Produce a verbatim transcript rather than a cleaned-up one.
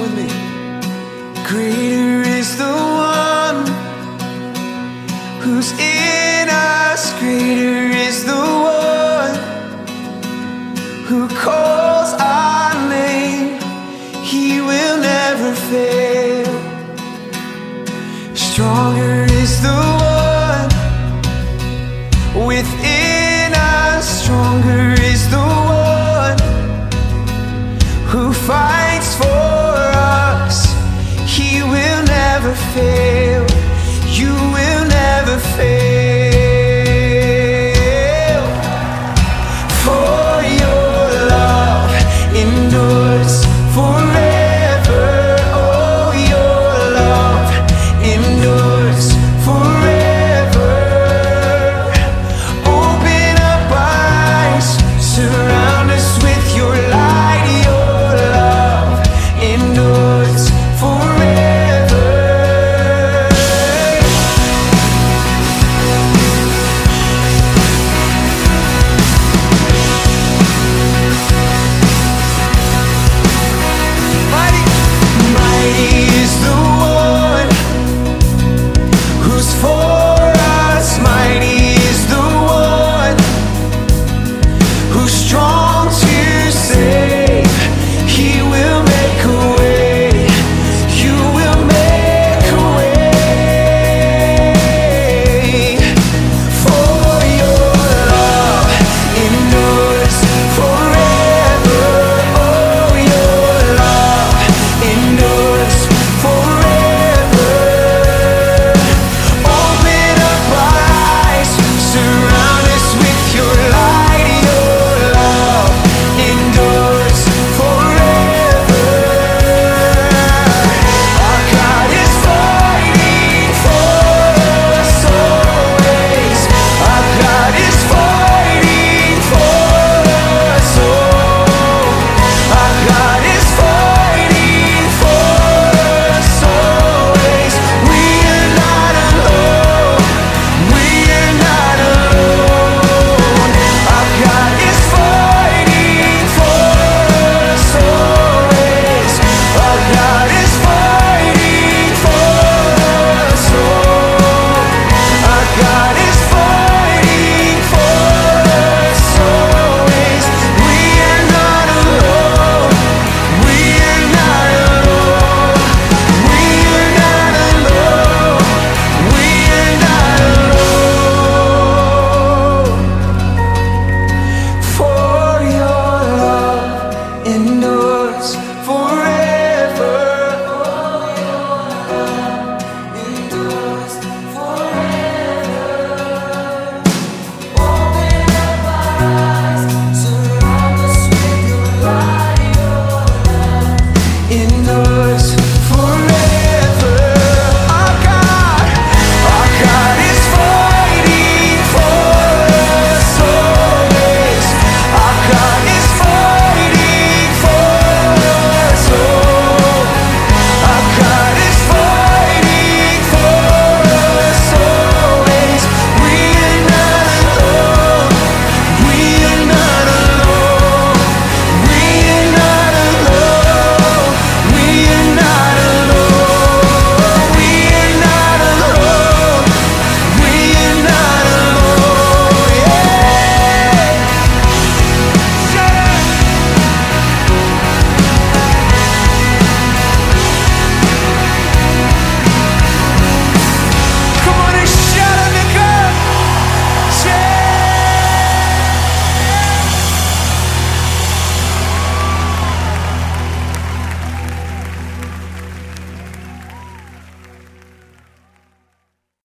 with me. Greater is the one who's in us. Greater is the one who calls our name. He will never fail. Stronger is the one within us. Stronger is the one who fights for us. He will never fail. You will never fail. For your love endures forever. Oh, your love endures forever. Open up our eyes, surround us with your light. Your love endures forever. Mighty, mighty is the one who's for us. Mighty is the one who's strong to save. He will make a way. You will make a way. For your love endures forever. Oh, your love endures forever. Open up our eyes, surround us with your light. Your love endures forever. Our God is fighting for us always. Our God is fighting for us. Oh, our God is fighting for us always. We are not alone. We are not alone. Our God is fighting for us always. Our God is fighting for us. Oh, our God is fighting for us always. We are not alone. We are not alone. We are not alone. We are not alone. For your love endures forever. Oh, your love endures forever. Open up our eyes, surround us with your light. Your love endures forever.